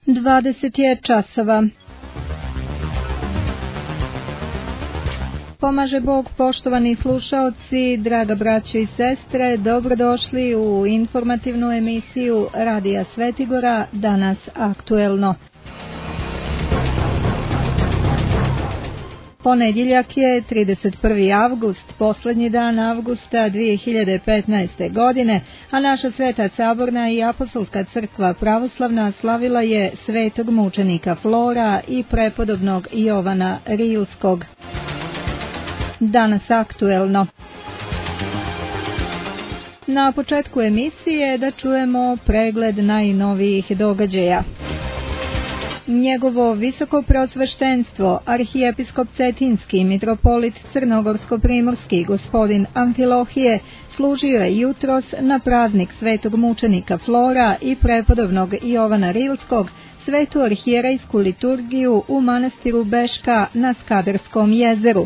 20 je časova. Pomaže Bog, poštovani slušaoci, draga braćo i sestre, dobrodošli u informativnu emisiju Radija Svetigora, danas aktuelno. Ponedjeljak je 31. avgust, posljednji dan avgusta 2015. godine, a naša Sveta Saborna i Apostolska crkva pravoslavna slavila je svetog mučenika Flora i prepodobnog Jovana Rilskog. Danas aktuelno. Na početku emisije da čujemo pregled najnovijih događaja. Njegovo visoko preosveštenstvo, arhijepiskop Cetinski, mitropolit Crnogorsko-primorski, gospodin Amfilohije, služio je jutros na praznik svetog mučenika Flora i prepodobnog Jovana Rilskog, svetu arhijerejsku liturgiju u manastiru Beška na Skadarskom jezeru.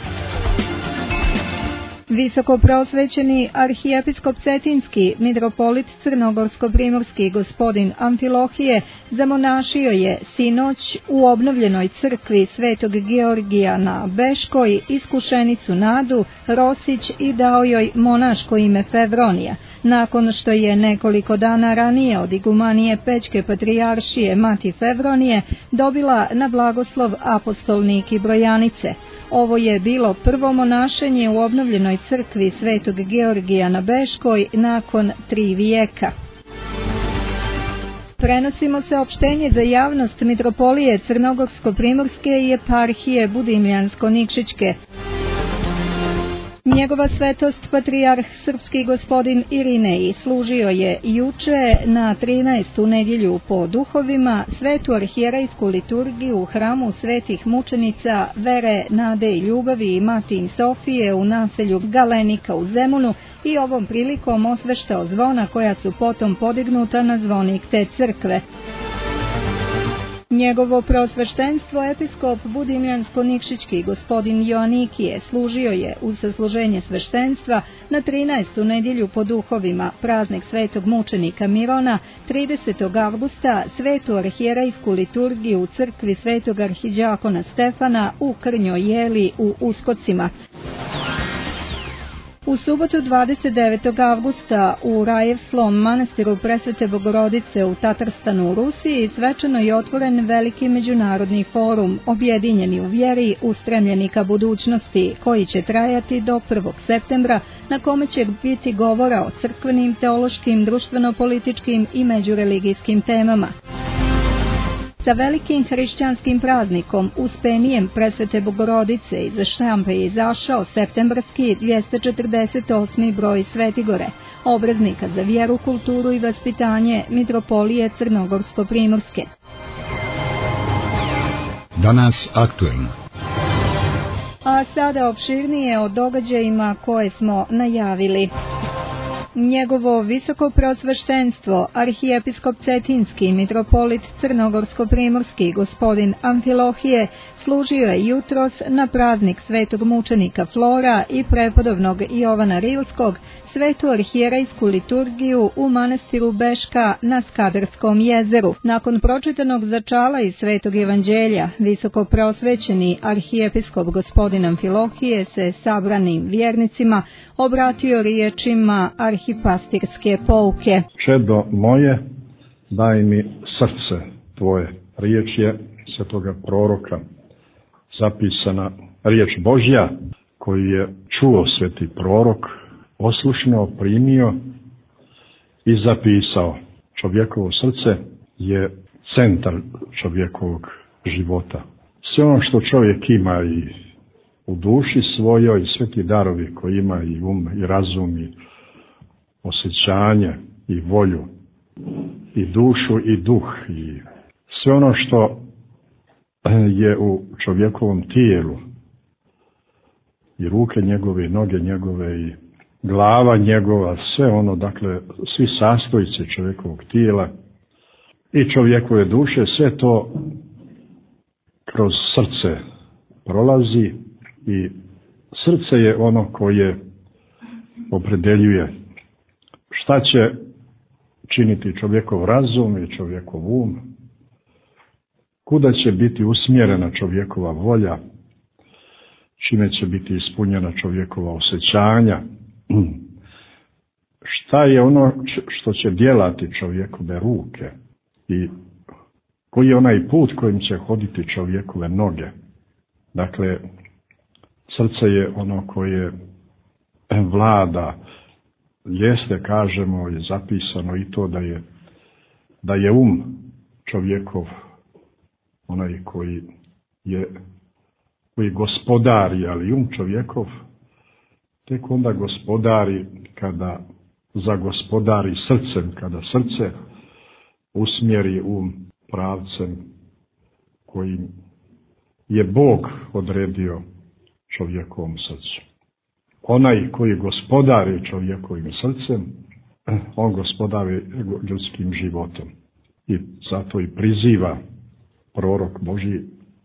Visoko preosvećeni arhijepiskop Cetinski, mitropolit Crnogorsko-primorski, gospodin Amfilohije, zamonašio je sinoć u obnovljenoj crkvi svetog Georgija na Beškoj iskušenicu Nadu Rosić i dao joj monaško ime Fevronija, nakon što je nekoliko dana ranije od igumanije Pećke patrijaršije Mati Fevronije dobila na blagoslov apostolniki Brojanice. Ovo je bilo prvo monašenje u obnovljenoj crkvi svetog Georgija na Beškoj nakon 3 vijeka. Prenosimo saopštenje za javnost mitropolije Crnogorsko-primorske i eparhije Budimljansko-Nikšićke. Njegova svetost patrijarh srpski gospodin Irinej služio je juče na 13. nedjelju po duhovima svetu arhijerejsku liturgiju u hramu svetih mučenica Vere, Nade i Ljubavi i Mati Sofije u naselju Galenika u Zemunu i ovom prilikom osveštao zvona koja su potom podignuta na zvonik te crkve. Njegovo preosveštenstvo episkop Budimljansko-Nikšićki gospodin Joanikije služio je uz sasluženje sveštenstva na 13. nedjelju po duhovima praznik svetog mučenika Mirona, 30. avgusta svetu arhijerejsku liturgiju u crkvi svetog arhidžakona Stefana u Krnjoj Jeli u Uskocima. U subotu 29. avgusta u Rajevslom manastiru Presvete Bogorodice u Tatarstanu u Rusiji svečano je otvoren veliki međunarodni forum objedinjeni u vjeri ustremljeni ka budućnosti koji će trajati do 1. septembra na kome će biti govora o crkvenim, teološkim, društveno-političkim i međureligijskim temama. Sa velikim hrišćanskim praznikom Uspenijem Presvete Bogorodice iz štampe je izašao septembarski 248. broj Svetigore, obraznika za vjeru, kulturu i vaspitanje mitropolije Crnogorsko-primorske. Danas aktuelno. A sada opširnije o događajima koje smo najavili. Njegovo visoko preosveštenstvo, arhijepiskop Cetinski, mitropolit Crnogorsko-primorski, gospodin Amfilohije, služio je jutros na praznik svetog mučenika Flora i prepodobnog Jovana Rilskog, svetu arhijerejsku liturgiju u manastiru Beška na Skadarskom jezeru. Nakon pročitanog začala iz svetog evanđelja, visoko preosvećeni arhijepiskop gospodin Amfilohije se sabranim vjernicima obratio riječima arhipastirske pouke. Čedo moje, daj mi srce tvoje. Riječ je svetoga proroka, zapisana riječ Božja koju je čuo sveti prorok, oslušno primio i zapisao. Čovjekovo srce je centar čovjekovog života. Sve ono što čovjek ima i u duši svojoj, i sve ti darovi koji ima i um, i razum, i osjećanje, i volju, i dušu, i duh, i sve ono što je u čovjekovom tijelu, i ruke njegove, i noge njegove, i glava njegova, sve ono, dakle, svi sastojci čovjekovog tijela i čovjekove duše, sve to kroz srce prolazi i srce je ono koje opredeljuje šta će činiti čovjekov razum i čovjekov um, kuda će biti usmjerena čovjekova volja, čime će biti ispunjena čovjekova osjećanja, šta je ono što će djelati čovjekove ruke i koji je onaj put kojim će hoditi čovjekove noge. Dakle, srce je ono koje vlada, jeste, kažemo, je zapisano i to da je čovjekov onaj koji gospodari, ali čovjekov tek onda gospodari kada zagospodari srcem, kada srce usmjeri pravcem kojim je Bog odredio čovjekovom srcu. Onaj koji gospodari čovjekovim srcem, on gospodari ljudskim životom. I zato i priziva prorok Božji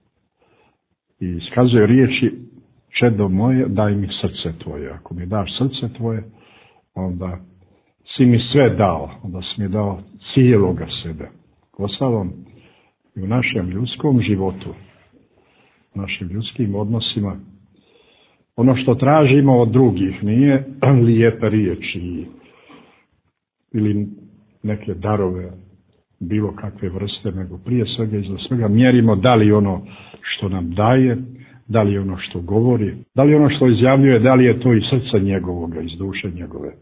i iskazuje riječi: čedo moje, daj mi srce tvoje. Ako mi daš srce tvoje, onda si mi sve dao, onda si mi dao cijeloga sebe. Ostalom, i u našem ljudskom životu, u našim ljudskim odnosima, ono što tražimo od drugih nije lijepe riječi ili neke darove bilo kakve vrste, nego prije svega i za svega mjerimo da li ono što nam daje, da li ono što govori, da li ono što izjavljuje, da li je to iz srca njegovoga, iz duše njegove.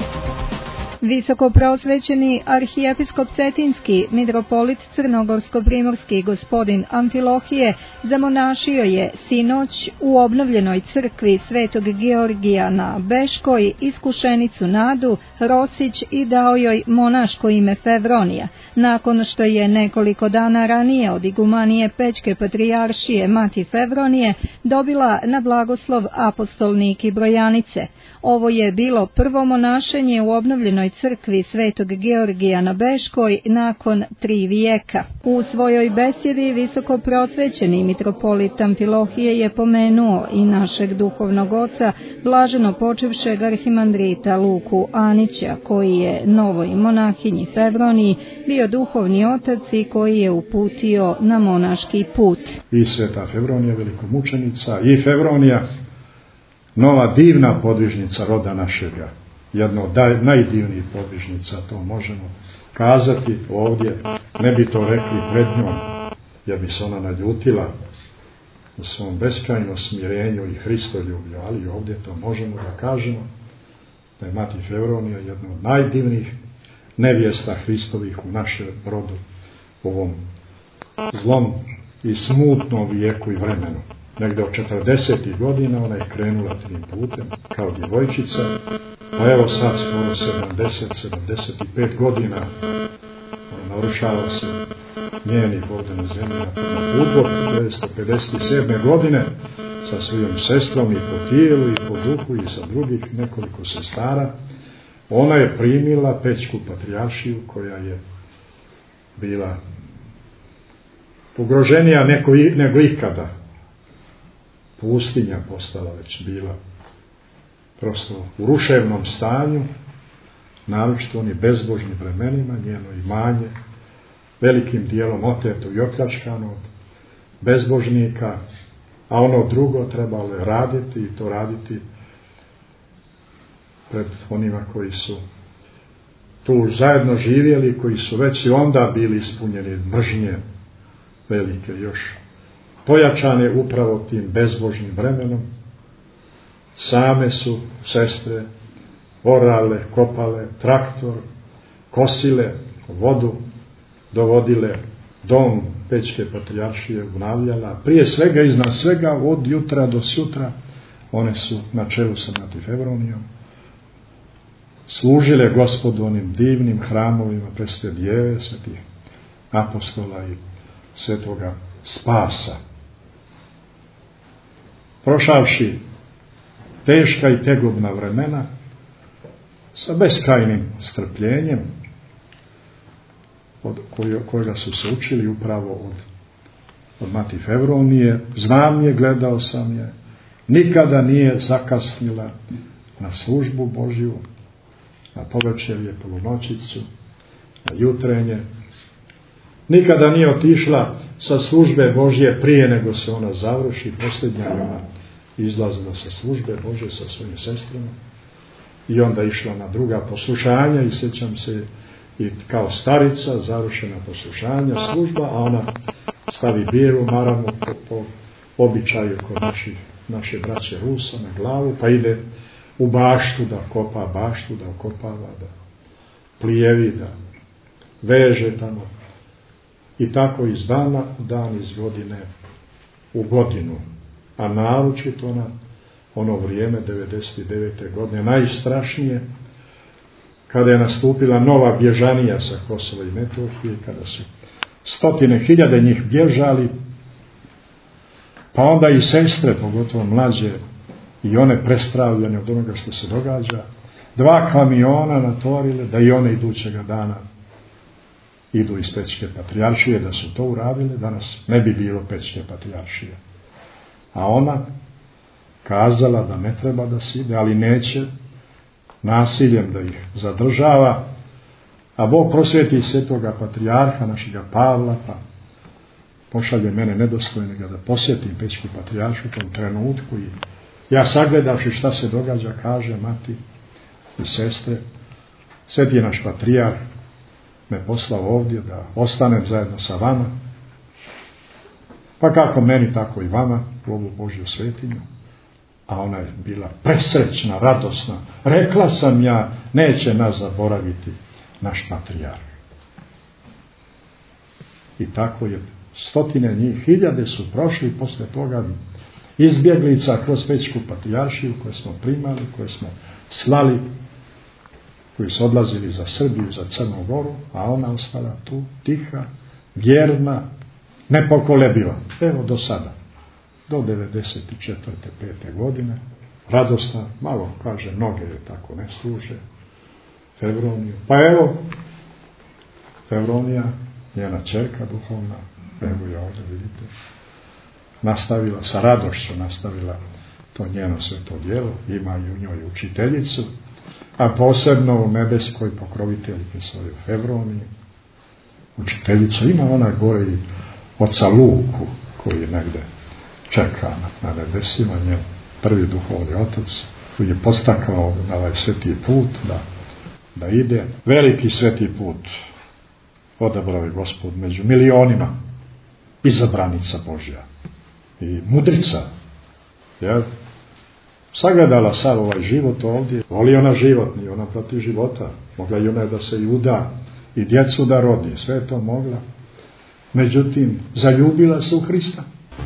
Visoko preosvećeni arhijepiskop Cetinski, mitropolit Crnogorsko-primorski gospodin Amfilohije, zamonašio je sinoć u obnovljenoj crkvi Svetog Georgija na Beškoj iskušenicu Nadu Rosić i dao joj monaško ime Fevronija, nakon što je nekoliko dana ranije od igumanije Pećke patrijaršije Mati Fevronije dobila na blagoslov apostolniki Brojanice. Ovo je bilo prvo monašenje u obnovljenoj crkvi Svetog Georgija na Beškoj nakon 3 vijeka. U svojoj besjedi visoko preosvećeni mitropolit Amfilohije je pomenuo i našeg duhovnog oca, blaženo počivšeg arhimandrita Luku Anića, koji je novoj monahinji Fevroniji bio duhovni otac i koji je uputio na monaški put. I sveta Fevronija, velikomučenica, i Fevronija, nova divna podvižnica roda našega. Jedno od najdivnijih podvižnica, to možemo kazati ovdje. Ne bi to rekli pred njom, jer bi se ona naljutila u svom beskrajnom smirenju i Hristoljublju, ali ovdje to možemo da kažemo, da je Mati Fevronija jedna od najdivnijih nevjesta Hristovih u našem rodu, u ovom zlom i smutnom vijeku i vremenu. Negde od 40. godina ona je krenula tim putem kao djevojčica, pa evo sad skoro 70-75 godina narušava se njenih ovdje na zemlji na putu od 1957. godine sa svojom sestrom i po tijelu i po duhu i sa drugih nekoliko sestara. Ona je primila Pećku patrijaršiju koja je bila ugroženija nego ikada. Pustinja postala već bila prosto u ruševnom stanju, naročito oni bezbožnim vremenima, njeno imanje velikim dijelom oteto i opljačkano od bezbožnika, a ono drugo trebalo je raditi i to raditi pred onima koji su tu zajedno živjeli, koji su već i onda bili ispunjeni mržnje velike, još pojačane upravo tim bezbožnim vremenom. Same su sestre orale, kopale, traktor, kosile, vodu dovodile, dom Pećke patrijaršije obnavljala. Prije svega, iznad svega, od jutra do sutra, one su na čelu sa Mati Fevronijom služile Gospodu onim divnim hramovima Presvete Djeve, svetih apostola i svetoga Spasa. Prošavši teška i tegobna vremena sa beskrajnim strpljenjem od kojega su se učili upravo od Mati Fevronije, znam je, gledao sam je, nikada nije zakasnila na službu Božju, na povečerje, polunoćicu, na jutrenje, nikada nije otišla sa službe Božje prije nego se ona završi, posljednja je ona izlazila sa službe Božje sa svojim sestrama i onda išla na druga poslušanja i sjećam se i kao starica završena poslušanja, služba, a ona stavi bijelu maramu po običaju kod naše braće Rusa na glavu, pa ide u baštu da kopa baštu, da okopava, da plijevi, da veže tamo. I tako iz dana u dan, iz godine u godinu. A naročito na ono vrijeme 99. godine, najstrašnije, kada je nastupila nova bježanija sa Kosova i Metohije, kada su 100.000 njih bježali, pa onda i sestre, pogotovo mlađe, i one prestravljene od onoga što se događa, 2 kamiona natvorile da i one idućega dana idu iz Pećke patrijaršije. Da su to uradili, danas ne bi bilo Pećke patrijaršije. A ona kazala da ne treba da se ide, ali neće nasiljem da ih zadržava, a Bog prosvjeti svetoga patrijarha našega Pavla, pa pošalje mene nedostojnega da posjetim Pećku patrijaršu u tom trenutku i ja sagledavši šta se događa, kaže mati i sestre, sveti je naš patrijarh me poslao ovdje da ostanem zajedno sa vama, pa kako meni, tako i vama u ovu Božju svetinju. A ona je bila presrećna, radosna. Rekla sam ja, neće nas zaboraviti naš patrijarh. I tako je 100 njih, 1000 su prošli posle toga izbjeglica kroz Pećku patrijaršiju koje smo primali, koje smo slali, koji su odlazili za Srbiju, za Crnu Goru, a ona ostala tu, tiha, vjerna, nepokolebiva. Evo do sada, do 94. 5. godine, radosna, malo kaže, noge je tako ne služe, Fevroniju. Pa evo, Fevronija, njena ćerka duhovna, evo je ovdje, vidite, nastavila, sa radošću nastavila to njeno sveto djelo, ima i u njoj učiteljicu, a posebno u nebeskoj pokroviteljki svoju Fevroniju, učiteljicu. Ima ona gore i oca Luku, koji je negde čeka na nebesima, njen prvi duhovni otac, koji je postakao na ovaj sveti put, da ide. Veliki sveti put odabrao je Gospod među milionima, izabranica Božja i mudrica, jer sagledala sav ovaj život ovdje, voli ona život, nije ona protiv života, mogla i ona da se i uda i djecu da rodi, sve je to mogla, međutim zaljubila se u Hrista.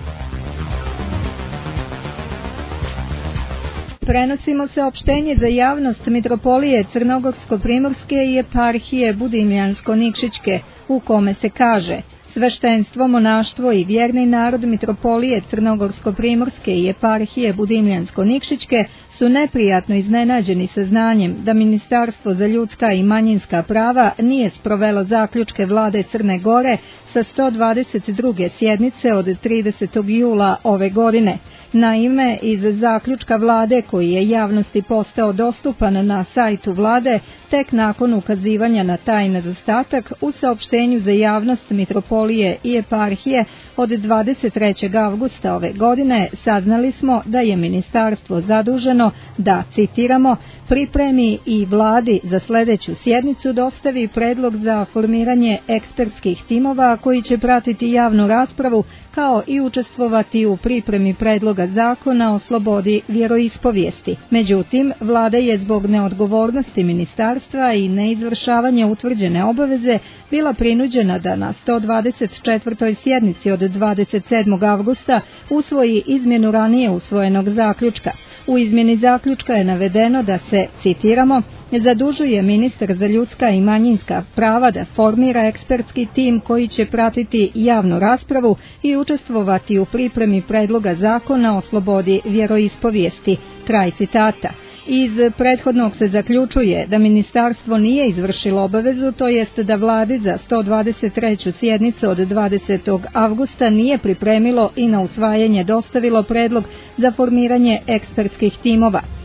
Prenosimo saopštenje za javnost Mitropolije Crnogorsko-Primorske i Eparhije Budimljansko-Nikšićke, u kome se kaže: sveštenstvo, monaštvo i vjerni narod Mitropolije Crnogorsko-Primorske i Eparhije Budimljansko-Nikšićke su neprijatno iznenađeni saznanjem da Ministarstvo za ljudska i manjinska prava nije sprovelo zaključke vlade Crne Gore sa 122. sjednice od 30. jula ove godine. Naime, iz zaključka vlade koji je javnosti postao dostupan na sajtu vlade tek nakon ukazivanja na taj nedostatak, u saopštenju za javnost Mitropolije i Eparhije od 23. avgusta ove godine saznali smo da je ministarstvo zaduženo da, citiramo, pripremi i vladi za sljedeću sjednicu dostavi predlog za formiranje ekspertskih timova koji će pratiti javnu raspravu kao i učestvovati u pripremi predloga zakona o slobodi vjeroispovijesti. Međutim, vlada je zbog neodgovornosti ministarstva i neizvršavanja utvrđene obaveze bila prinuđena da na 124. sjednici od 27. avgusta usvoji izmjenu ranije usvojenog zaključka. U izmjeni zaključka je navedeno da se, citiramo, zadužuje ministar za ljudska i manjinska prava da formira ekspertski tim koji će pratiti javnu raspravu i učestvovati u pripremi predloga zakona o slobodi vjeroispovijesti. Kraj citata. Iz prethodnog se zaključuje da ministarstvo nije izvršilo obavezu, to jest da vladi za 123. sjednicu od 20. avgusta nije pripremilo i na usvajanje dostavilo predlog za formiranje ekspertskih timova.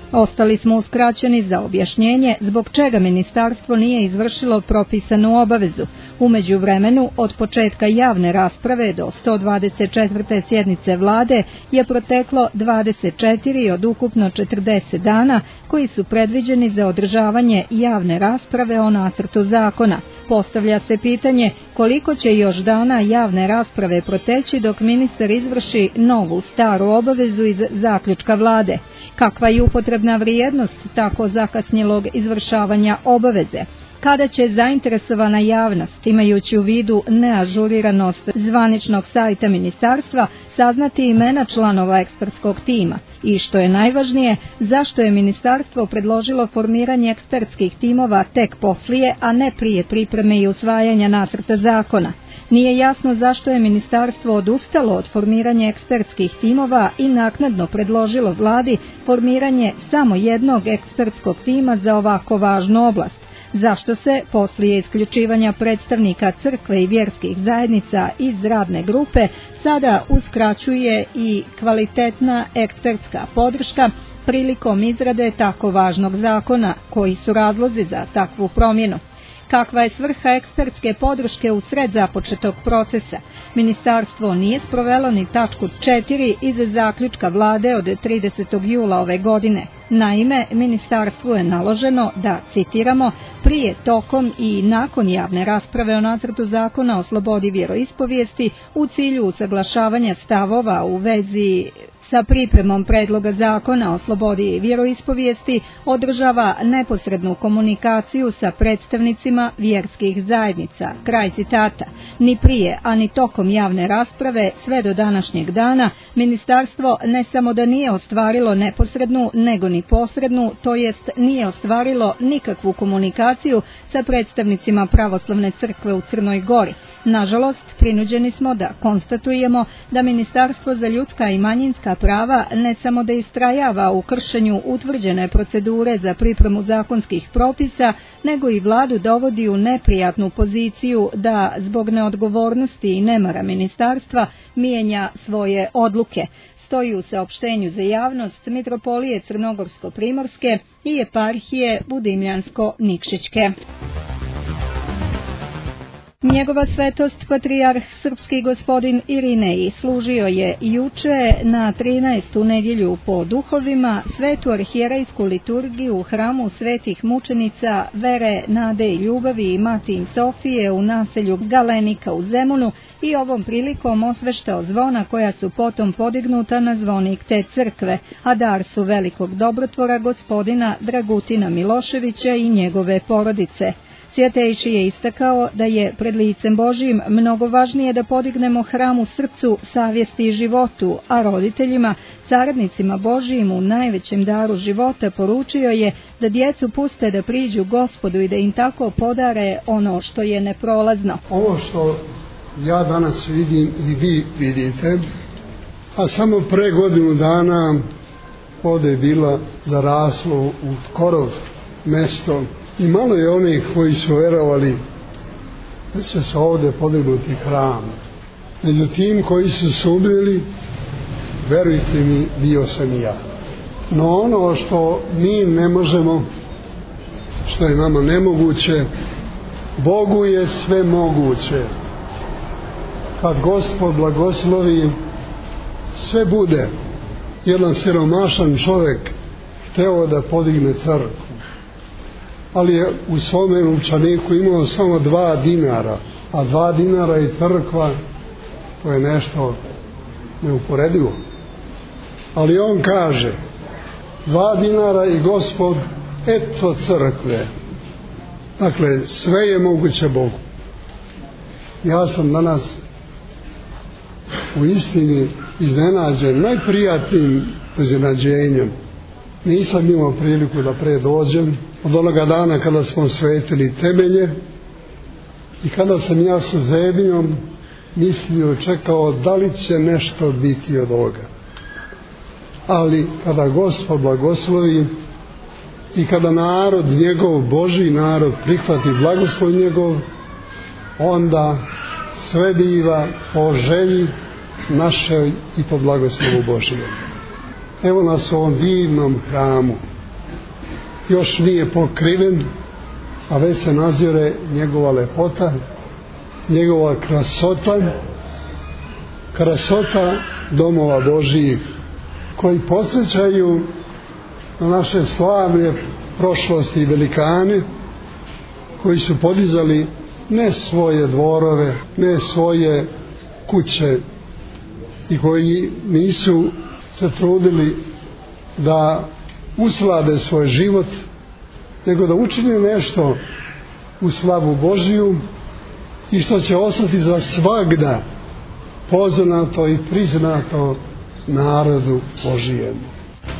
Ostali smo uskraćeni za objašnjenje zbog čega ministarstvo nije izvršilo propisanu obavezu. U međuvremenu, od početka javne rasprave do 124. sjednice vlade je proteklo 24 od ukupno 40 dana koji su predviđeni za održavanje javne rasprave o nacrtu zakona. Postavlja se pitanje koliko će još dana javne rasprave proteći dok ministar izvrši novu staru obavezu iz zaključka vlade. Kakva je upotrebna vrijednost tako zakasnjelog izvršavanja obaveze? Kada će zainteresovana javnost, imajući u vidu neažuriranost zvaničnog sajta ministarstva, saznati imena članova ekspertskog tima? I što je najvažnije, zašto je ministarstvo predložilo formiranje ekspertskih timova tek poslije, a ne prije pripreme i usvajanja nacrta zakona? Nije jasno zašto je ministarstvo odustalo od formiranja ekspertskih timova i naknadno predložilo vladi formiranje samo jednog ekspertskog tima za ovako važnu oblast. Zašto se, poslije isključivanja predstavnika crkve i vjerskih zajednica iz radne grupe, sada uskraćuje i kvalitetna ekspertska podrška prilikom izrade tako važnog zakona? Koji su razlozi za takvu promjenu? Kakva je svrha ekspertske podrške u sred započetog procesa? Ministarstvo nije sprovelo ni tačku 4 iz zaključka vlade od 30. jula ove godine. Naime, ministarstvu je naloženo da, citiramo, prije, tokom i nakon javne rasprave o nacrtu zakona o slobodi vjeroispovijesti u cilju usaglašavanja stavova u vezi sa pripremom predloga zakona o slobodi vjeroispovijesti održava neposrednu komunikaciju sa predstavnicima vjerskih zajednica. Kraj citata. Ni prije, a ni tokom javne rasprave sve do današnjeg dana ministarstvo ne samo da nije ostvarilo neposrednu, nego ni posrednu, to jest nije ostvarilo nikakvu komunikaciju sa predstavnicima pravoslavne crkve u Crnoj Gori. Nažalost, prinuđeni smo da konstatujemo da Ministarstvo za ljudska i manjinska prava ne samo da istrajava u kršenju utvrđene procedure za pripremu zakonskih propisa, nego i vladu dovodi u neprijatnu poziciju da zbog neodgovornosti i nemara ministarstva mijenja svoje odluke. Stoji u saopštenju za javnost Mitropolije Crnogorsko-Primorske i Eparhije Budimljansko-Nikšićke. Njegova svetost patrijarh srpski gospodin Irinej služio je juče na 13. nedjelju po duhovima svetu arhijerejsku liturgiju u hramu svetih mučenica Vere, Nade i Ljubavi i Matin Sofije u naselju Galenika u Zemunu i ovom prilikom osveštao zvona koja su potom podignuta na zvonik te crkve, a dar su velikog dobrotvora gospodina Dragutina Miloševića i njegove porodice. Svjetejši je istakao da je pred licem Božijim mnogo važnije da podignemo hram u srcu, savjesti i životu, a roditeljima, saradnicima Božijim u najvećem daru života poručio je da djecu puste da priđu Gospodu i da im tako podare ono što je neprolazno. Ovo što ja danas vidim i vi vidite, a samo pre godinu dana ovdje je bila zaraslo u korov mesto. I malo je onih koji su vjerovali da će se ovdje podignuti hram. Među tim koji su sumnjali, verujte mi, bio sam i ja. No ono što mi ne možemo, što je nama nemoguće, Bogu je sve moguće. Kad Gospod blagoslovi, sve bude. Jedan siromašan čovjek hteo da podigne crkvu, ali je u svome novčaniku imao samo 2 dinara, a 2 dinara i crkva, to je nešto neuporedivo. Ali on kaže, 2 dinara i Gospod, eto crkve. Dakle, sve je moguće Bogu. Ja sam danas u istini iznenađen, najprijatnijim iznenađenjem. Nisam imao priliku da predođem od onoga dana kada smo svetili temelje i kada sam ja sa zebnjom mislio, čekao da li će nešto biti od ovoga. Ali kada Gospod blagoslovi i kada narod njegov, Božji narod, prihvati blagoslov njegov, onda sve biva po želji našoj i po blagoslovu Božijem. Evo nas u ovom divnom hramu. još nije pokriven, a već se nazire njegova lepota, njegova krasota domova Božijih, koji podsjećaju na naše slavne prošlosti i velikane koji su podizali ne svoje dvorove, ne svoje kuće i koji nisu se trudili da uslade svoj život, nego da učine nešto u slavu Božiju i što će ostati za svagda poznato i priznato narodu Božijemu.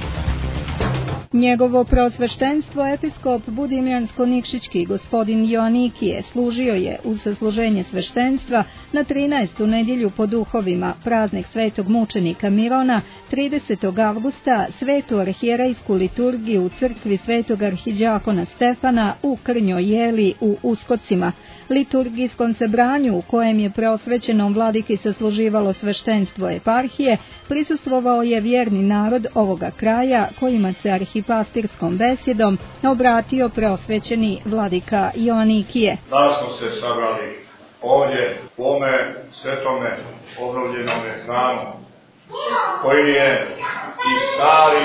Njegovo preosveštenstvo episkop Budimljansko-Nikšićki gospodin Joanikije služio je uz sasluženje sveštenstva na 13. nedjelju po duhovima, praznik svetog mučenika Mirona, 30. avgusta svetu arhijerejsku liturgiju u crkvi svetog arhiđakona Stefana u Krnjoj Jeli u Uskocima, liturgijskom sebranju u kojem je preosvećenom vladiki sasluživalo sveštenstvo eparhije, prisustvovao je vjerni narod ovoga kraja kojima se arhipastirskom besjedom obratio preosvećeni vladika Joanikije. Da smo se sabrali ovdje u ome svetome obnovljenome hramu, koji je i stari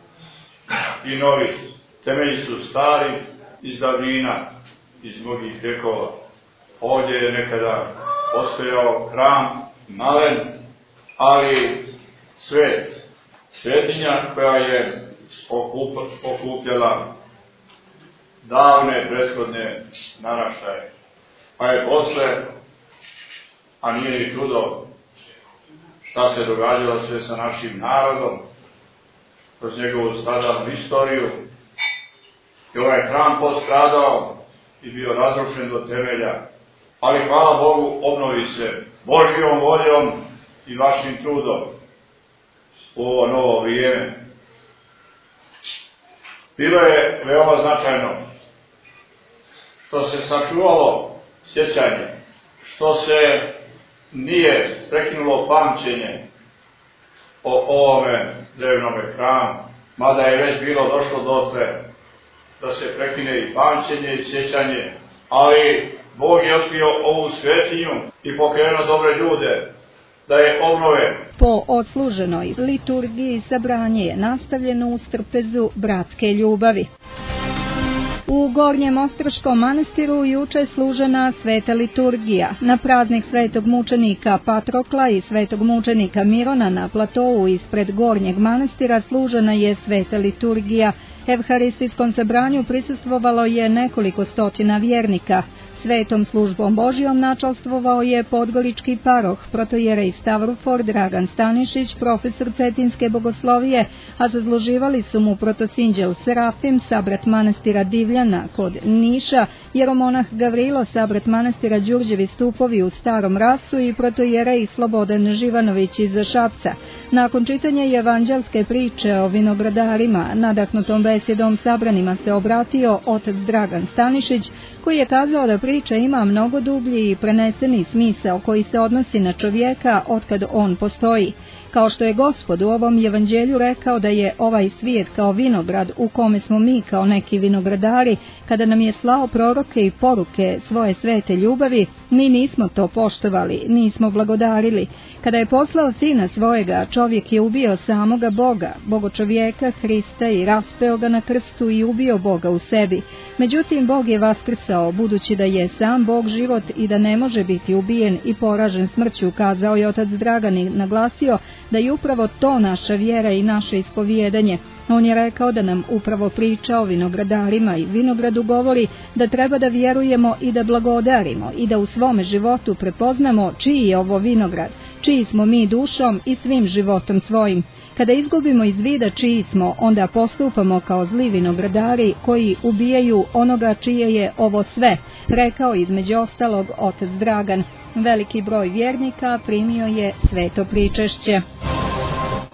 i novi. Temelji su stari iz davnina, iz mnogih vjekova. Ovdje je nekada postojao hram malen, ali svet, svetinja koja je okupljala davne prethodne naraštaje. Pa je posle, a nije ni čudo šta se događalo sve sa našim narodom kroz njegovu stradalnu istoriju, i ovaj hram postradao i bio razrušen do temelja, ali hvala Bogu obnovi se Božjom voljom i vašim trudom u ovo novo vrijeme. Bilo je veoma značajno što se sačuvalo sjećanje, što se nije prekinulo pamćenje o ovome drevnome hramu, mada je već bilo došlo dotle da se prekine i pamćenje i sjećanje, ali Bog je otkrio ovu svetinju i pokrenuo dobre ljude da je obnove. Po odsluženoj liturgiji sabranje je nastavljeno u strpezu bratske ljubavi. U Gornjem Ostroškom manastiru juče služena sveta liturgija. Na praznik svetog mučenika Patrokla i svetog mučenika Mirona na platovu ispred Gornjeg manastira služena je sveta liturgija. Evharistijskom sabranju prisustvovalo je nekoliko stotina vjernika. Svetom službom Božjom načalstvovao je podgorički paroh, protojerej Stavrofor Dragan Stanišić, profesor Cetinske bogoslovije, a zazloživali su mu protosinđel Serafim, sabrat manastira Divljana kod Niša, jeromonah Gavrilo, sabrat manastira Đurđevi stupovi u Starom Rasu i protojerej Slobodan Živanović iz Šapca. Nakon čitanja evanđelske priče o vinogradarima, nadahnutom besjedom sabranima se obratio otac Dragan Stanišić, koji je kazao da priča ima mnogo dublji i preneseni smisao koji se odnosi na čovjeka otkad on postoji. Kao što je Gospod u ovom evanđelju rekao da je ovaj svijet kao vinograd u kome smo mi kao neki vinogradari, kada nam je slao proroke i poruke svoje svete ljubavi, mi nismo to poštovali, nismo blagodarili. Kada je poslao sina svojega, čovjek je ubio samoga Boga, bogočovjeka Hrista, i raspeo ga na krstu i ubio Boga u sebi. Međutim, Bog je vaskrsao, budući da je sam Bog život i da ne može biti ubijen i poražen smrću, kazao je otac Dragan i naglasio da je upravo to naša vjera i naše ispovijedanje. On je rekao da nam upravo priča o vinogradarima i vinogradu govori da treba da vjerujemo i da blagodarimo i da u svome životu prepoznamo čiji je ovo vinograd, čiji smo mi dušom i svim životom svojim. Kada izgubimo iz vida čiji smo, onda postupamo kao zli vinogradari koji ubijaju onoga čije je ovo sve, rekao između ostalog otac Dragan. Veliki broj vjernika primio je sveto pričešće.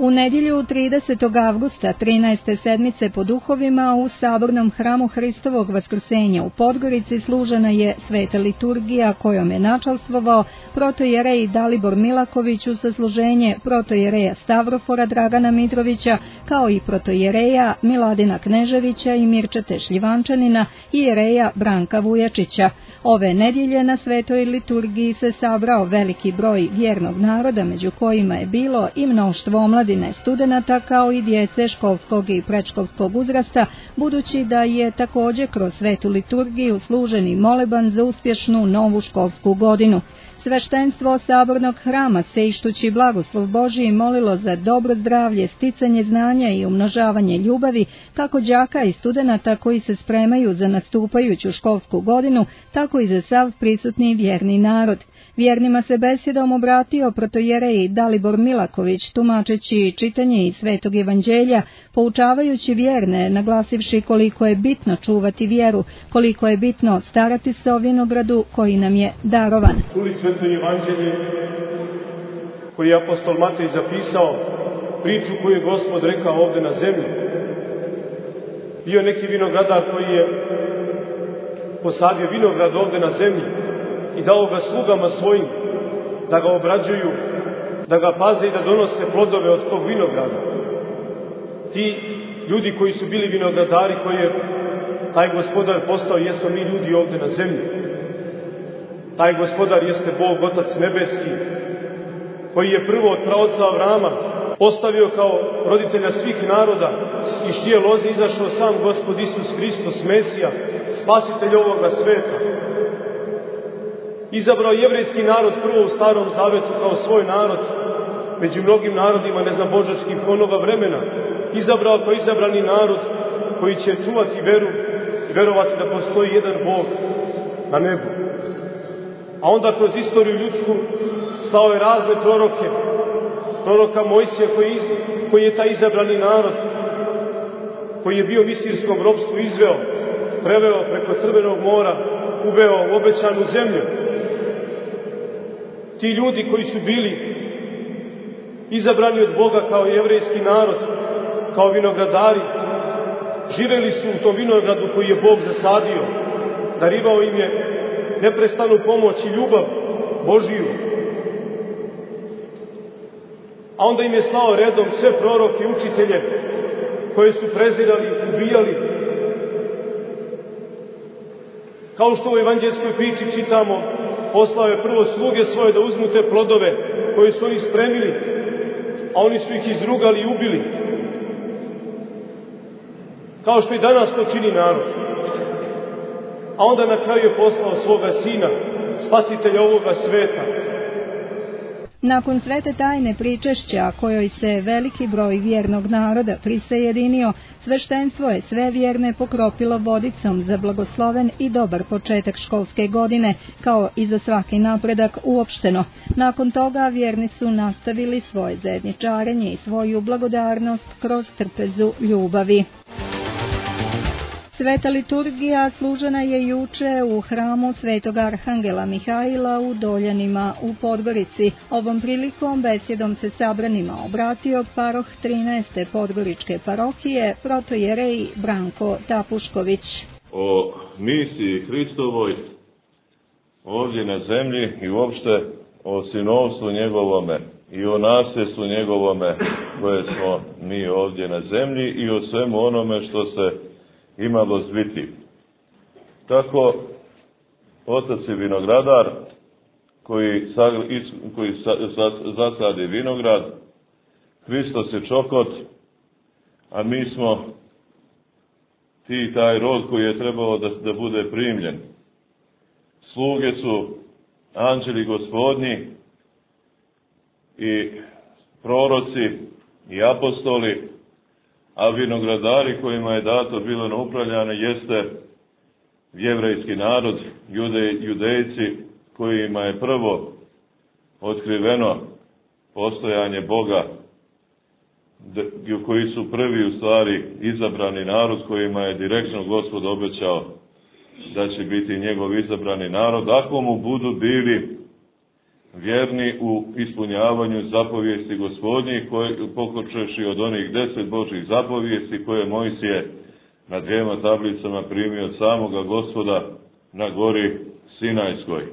U nedjelju 30. avgusta 13. sedmice po duhovima u Sabornom hramu Hristovog Vaskrsenja u Podgorici služena je sveta liturgija kojom je načalstvovao protojerej Dalibor Milaković u sasluženje protojereja Stavrofora Dragana Mitrovića kao i protojereja Miladina Kneževića i Mirčete Šljivančanina i jereja Branka Vujačića. Ove nedjelje na svetoj liturgiji se sabrao veliki broj vjernog naroda, među kojima je bilo i mnoštvo omladine studenata kao i djece školskog i predškolskog uzrasta, budući da je također kroz svetu liturgiju služeni moleban za uspješnu novu školsku godinu. Sveštenstvo Sabornog hrama, sejštući blagoslov Božiji, molilo za dobro zdravlje, sticanje znanja i umnožavanje ljubavi, kako đaka i studenata koji se spremaju za nastupajuću školsku godinu, tako i za sav prisutni vjerni narod. Vjernima se besjedom obratio protojerej Dalibor Milaković, tumačeći čitanje iz Svetog evanđelja, poučavajući vjerne, naglasivši koliko je bitno čuvati vjeru, koliko je bitno starati se o vinogradu koji nam je darovan. Čuli Sveto evanđelje koji je apostol Matej zapisao, priču koju je Gospod rekao ovdje na zemlji. Bio neki vinogradar koji je posadio vinograd ovdje na zemlji i dao ga slugama svojim da ga obrađuju, da ga paze i da donose plodove od tog vinograda. Ti ljudi koji su bili vinogradari, koji je taj gospodar postao, jesmo mi ljudi ovdje na zemlji. Taj gospodar jeste Bog, Otac nebeski, koji je prvo od praoca Avrama postavio kao roditelja svih naroda, iz čije loze izašao sam Gospod Isus Hristos, Mesija, spasitelj ovoga sveta. Izabrao jevrejski narod prvo u Starom Zavetu kao svoj narod, među mnogim narodima neznabožačkih onoga vremena. Izabrao kao izabrani narod koji će čuvati veru i verovati da postoji jedan Bog na nebu. A onda kroz istoriju ljudsku slao je razne proroke, proroka Mojsija koji je taj izabrani narod, koji je bio u misirskom ropstvu izveo, preveo preko Crvenog mora, uveo u obećanu zemlju. Ti ljudi koji su bili izabrani od Boga kao jevrejski narod, kao vinogradari, živeli su u tom vinogradu koji je Bog zasadio, darivao im je neprestanu pomoć i ljubav Božiju. A onda im je slao redom sve proroke i učitelje koje su prezirali, ubijali. Kao što u evanđelskoj priči čitamo, poslao je prvo sluge svoje da uzmu te plodove koje su oni spremili, a oni su ih izrugali i ubili. Kao što i danas to čini narod. A onda na kraju je poslao svoga sina, spasitelja ovoga sveta. Nakon svete tajne pričešća, kojoj se veliki broj vjernog naroda prisajedinio, sveštenstvo je sve vjerne pokropilo vodicom za blagosloven i dobar početak školske godine, kao i za svaki napredak uopšteno. Nakon toga vjerni su nastavili svoje zajedničarenje i svoju blagodarnost kroz trpezu ljubavi. Sveta liturgija služena je juče u hramu Svetog Arhangela Mihajla u Doljanima u Podgorici. Ovom prilikom besjedom se sabranima obratio paroh 13. Podgoričke parohije, protojerej Branko Tapušković. O misiji Hristovoj ovdje na zemlji i uopšte o sinovstvu njegovome i o nasljedstvu njegovome koje smo mi ovdje na zemlji i o svemu onome što se imalo zviti. Tako otac je vinogradar koji zasadi vinograd, Hristos je čokot, a mi smo taj rod koji je trebao da bude primljen. Sluge su anđeli gospodnji i proroci i apostoli, a vinogradari kojima je dato bilo na upravljanje jeste jevrejski narod, judejci kojima je prvo otkriveno postojanje Boga, koji su prvi u stvari izabrani narod kojima je direktno Gospod obećao da će biti njegov izabrani narod, ako mu budu bili vjerni u ispunjavanju zapovijesti Gospodnjih, pokočeši od onih 10 Božjih zapovijesti koje Mojsije na 2 tablicama primio od samoga Gospoda na gori Sinajskoj.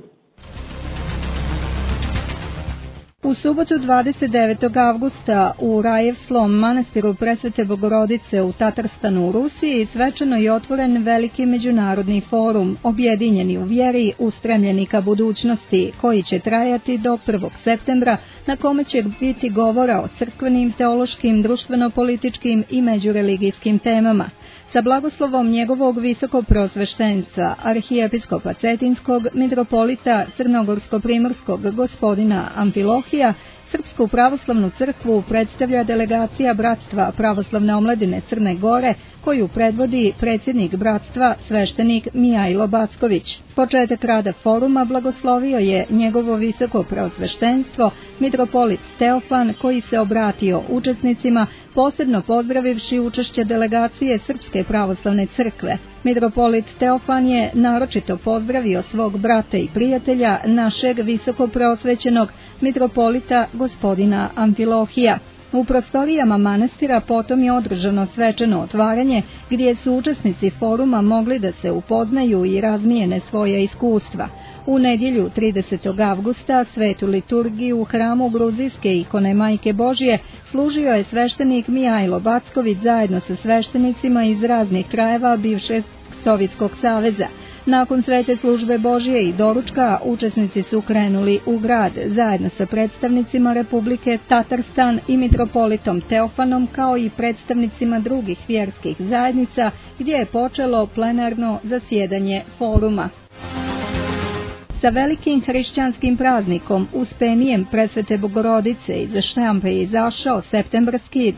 U subotu 29. avgusta u Rajevslom manastiru Presvete Bogorodice u Tatarstanu u Rusiji svečano je otvoren veliki međunarodni forum, objedinjeni u vjeri, ustremljeni ka budućnosti, koji će trajati do 1. septembra, na kome će biti govora o crkvenim, teološkim, društveno-političkim i međureligijskim temama. Sa blagoslovom njegovog visokoprosveštenstva, arhijepiskopa Cetinskog, mitropolita Crnogorsko-primorskog gospodina Amfilohija, Srpsku pravoslavnu crkvu predstavlja delegacija Bratstva pravoslavne omladine Crne Gore, koju predvodi predsjednik bratstva sveštenik Mijajlo Backović. Početak rada foruma blagoslovio je njegovo visoko preosveštenstvo, mitropolit Teofan, koji se obratio učesnicima, posebno pozdravivši učešće delegacije Srpske pravoslavne crkve. Mitropolit Teofan je naročito pozdravio svog brata i prijatelja, našeg visoko preosvećenog mitropolita gospodina Amfilohija. U prostorijama manastira potom je održano svečano otvaranje, gdje su učesnici foruma mogli da se upoznaju i razmijene svoja iskustva. U nedjelju 30. avgusta svetu liturgiju u hramu gruzijske ikone Majke Božje služio je sveštenik Mijajlo Backović zajedno sa sveštenicima iz raznih krajeva bivšeg Sovjetskog saveza. Nakon svete službe Božje i doručka, učesnici su krenuli u grad zajedno sa predstavnicima Republike Tatarstan i mitropolitom Teofanom, kao i predstavnicima drugih vjerskih zajednica, gdje je počelo plenarno zasjedanje foruma. Sa velikim hrišćanskim praznikom Uspenijem Presvete Bogorodice iza štampe je izašao septembarski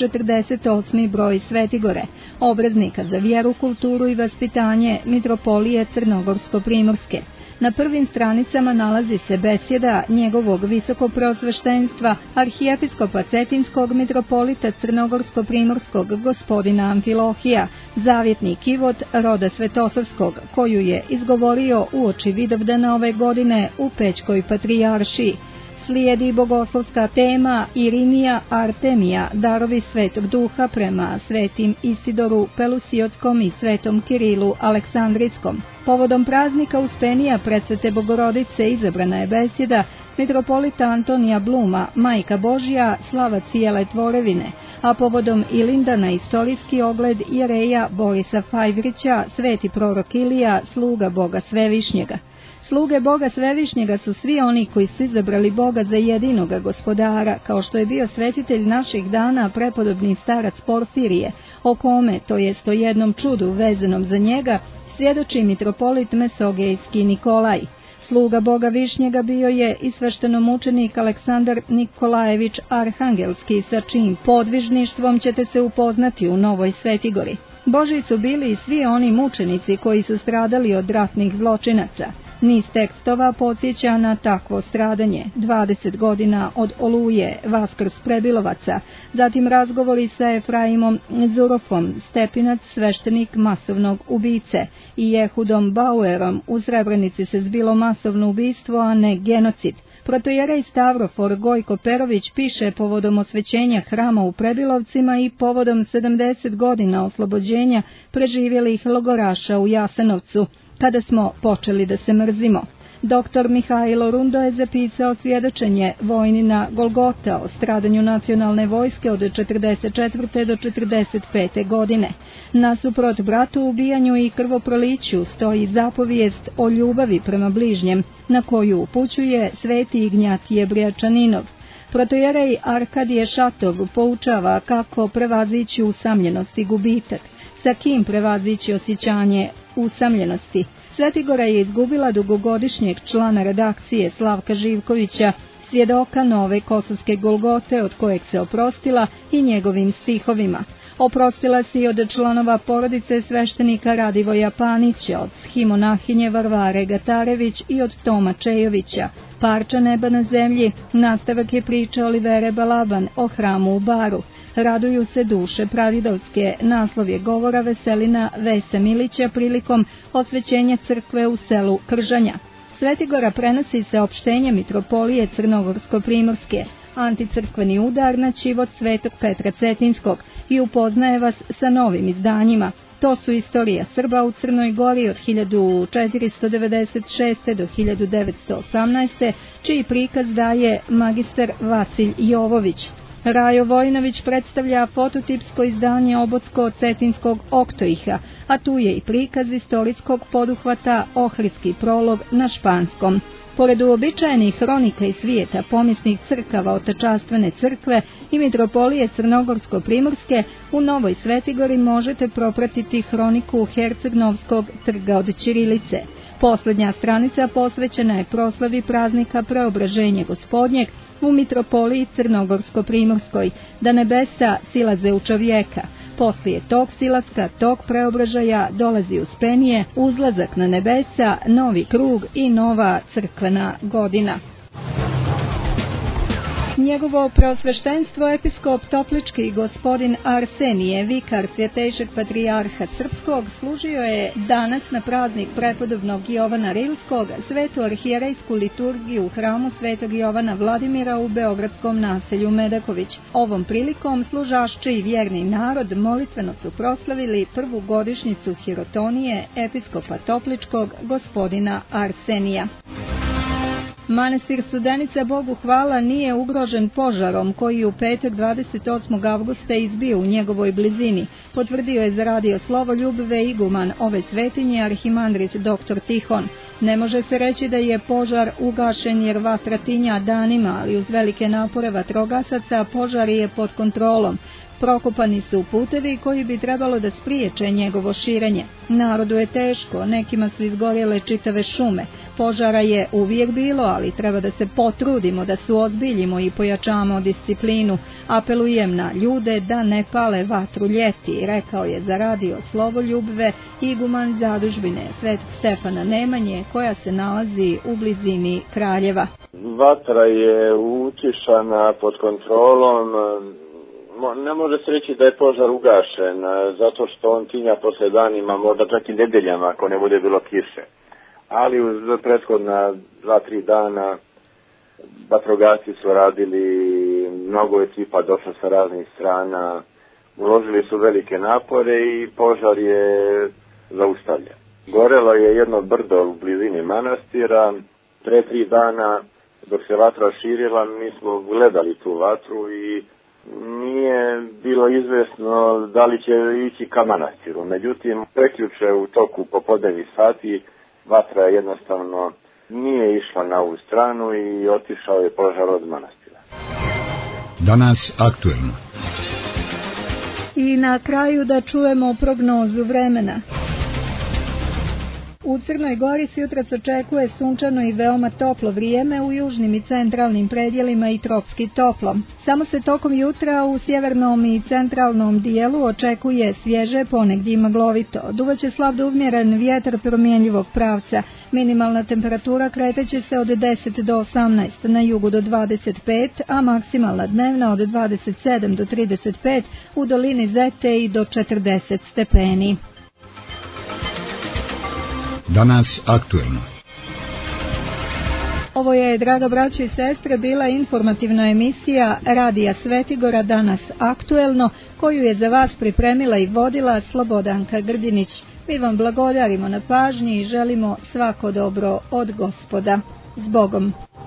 248. broj Svetigore, obraznika za vjeru, kulturu i vaspitanje mitropolije Crnogorsko-primorske. Na prvim stranicama nalazi se besjeda njegovog visokopreosveštenstva arhijepiskopa Cetinskog, mitropolita Crnogorsko-primorskog gospodina Amfilohija, zavjetni kivot roda Svetosavskog, koju je izgovorio uoči Vidovdana ove godine u Pećkoj patrijaršiji. Slijedi bogoslovska tema Irinija Artemija, darovi Svetog Duha prema svetim Isidoru Pelusiotskom i svetom Kirilu Aleksandrijskom. Povodom praznika Uspenija Presvete Bogorodice izabrana je besjeda mitropolita Antonija Bluma, Majka Božja, slava cijele tvorevine, a povodom Ilindana istorijski ogled jereja Borisa Fajvrića, sveti prorok Ilija, sluga Boga Svevišnjega. Sluge Boga Svevišnjega su svi oni koji su izabrali Boga za jedinoga gospodara, kao što je bio svetitelj naših dana prepodobni starac Porfirije, o kome, to jest o jednom čudu vezanom za njega, svjedoči mitropolit Mesogejski Nikolaj. Sluga Boga Višnjega bio je i sveštenomučenik Aleksandar Nikolajević Arhangelski, sa čijim podvižništvom ćete se upoznati u Novoj Svetigori. Božji su bili i svi oni mučenici koji su stradali od ratnih zločinaca. Niz tekstova podsjeća na takvo stradanje, 20 godina od Oluje, Vaskrs Prebilovaca, zatim razgovori sa Efraimom Zurofom, Stepinac, sveštenik masovnog ubice, i Jehudom Bauerom. U Srebrenici se zbilo masovno ubistvo, a ne genocid. Protojerej Stavrofor Gojko Perović piše povodom osvećenja hrama u Prebilovcima i povodom 70 godina oslobođenja preživjelih logoraša u Jasenovcu, kada smo počeli da se mrzimo. Dr. Mihajlo Rundo je zapisao svjedočenje Vojnina Golgota o stradanju nacionalne vojske od 44. do 45. godine. Nasuprot bratu ubijanju i krvoproliću stoji zapovijest o ljubavi prema bližnjem, na koju upućuje sveti Ignjatije Brijačaninov. Protojerej Arkadije Šatov poučava kako prevazići usamljenost i gubitak, sa kim prevazići osjećanje usamljenosti. Svetigora je izgubila dugogodišnjeg člana redakcije Slavka Živkovića, svjedoka nove kosovske Golgote, od kojeg se oprostila i njegovim stihovima. Oprostila se i od članova porodice sveštenika Radivoja Panića, od schimonahinje Varvare Gatarević i od Toma Čejovića. Parča neba na zemlji, nastavak je priče Olivere Balaban o hramu u Baru. Raduju se duše pravidovske, naslov je govora Veselina Vese Milića prilikom osvećenja crkve u selu Kržanja. Svetigora prenosi saopštenje mitropolije Crnogorsko-primorske, anticrkveni udar na ćivot Svetog Petra Cetinskog i upoznaje vas sa novim izdanjima. To su Istorija Srba u Crnoj Gori od 1496. do 1918. čiji prikaz daje magistar Vasilj Jovović. Rajo Vojinović predstavlja fototipsko izdanje Obodsko-Cetinskog oktoiha, a tu je i prikaz istorijskog poduhvata Ohridski prolog na španskom. Pored uobičajenih hronika i svijeta pomisnih crkava Otačastvene crkve i mitropolije Crnogorsko-primorske, u Novoj Svetigori možete propratiti hroniku Herceg-Novskog trga od ćirilice. Posljednja stranica posvećena je proslavi praznika Preobraženja Gospodnjeg u mitropoliji Crnogorsko-primorskoj, da nebesa silaze u čovjeka. Poslije tog silaska, tog preobražaja dolazi uspenije, uzlazak na nebesa, novi krug i nova crkvena godina. Njegovo preosveštenstvo episkop Toplički gospodin Arsenije, vikar Cvjetejšeg patrijarha Srpskog, služio je danas na praznik prepodobnog Jovana Rilskog svetu arhijerejsku liturgiju u hramu Svetog Jovana Vladimira u beogradskom naselju Medaković. Ovom prilikom služašće i vjerni narod molitveno su proslavili prvu godišnjicu hirotonije episkopa Topličkog gospodina Arsenija. Manastir Studenica, Bogu hvala, nije ugrožen požarom koji u petak 28. avgusta izbio u njegovoj blizini, potvrdio je za Radio Slovoljub iguman ove svetinje arhimandrit dr. Tihon. Ne može se reći da je požar ugašen jer vatra tinja danima, ali uz velike napore vatrogasaca požar je pod kontrolom. Prokopani su putevi koji bi trebalo da spriječe njegovo širenje. Narodu je teško, nekima su izgorjele čitave šume. Požara je uvijek bilo, ali treba da se potrudimo, da se ozbiljimo i pojačamo disciplinu. Apelujem na ljude da ne pale vatru ljeti, rekao je za Radio Slovoljubve iguman zadužbine Svetog Stefana Nemanje, koja se nalazi u blizini Kraljeva. Vatra je utišana pod kontrolom. Ne može se reći da je požar ugašen, zato što on tinja posle danima, možda čak i nedeljama ako ne bude bilo kiše. Ali uz prethodna 2-3 dana vatrogasci su radili, mnogo ekipa došla sa raznih strana, uložili su velike napore i požar je zaustavljen. Gorelo je jedno brdo u blizini manastira, 3 dana dok se vatra širila mi smo gledali tu vatru i nije bilo izvesno da li će ići ka manastiru. Međutim, prekjuče u toku popodnevnih sati vatra jednostavno nije išla na ovu stranu i otišao je požar od manastira. Danas aktuelno. I na kraju da čujemo prognozu vremena. U Crnoj Gori jutros očekuje sunčano i veoma toplo vrijeme, u južnim i centralnim predjelima i tropski toplo. Samo se tokom jutra u sjevernom i centralnom dijelu očekuje svježe, ponegdje i maglovito. Duvaće slab do umjeren vjetar promjenjivog pravca. Minimalna temperatura kreteće se od 10 do 18, na jugu do 25, a maksimalna dnevna od 27 do 35, u dolini Zete i do 40 stepeni. Danas aktuelno. Ovo je, draga braćo i sestre, bila informativna emisija Radija Svetigora Danas aktuelno, koju je za vas pripremila i vodila Slobodanka Grdinić. Mi vam blagodarimo na pažnji i želimo svako dobro od Gospoda. S Bogom!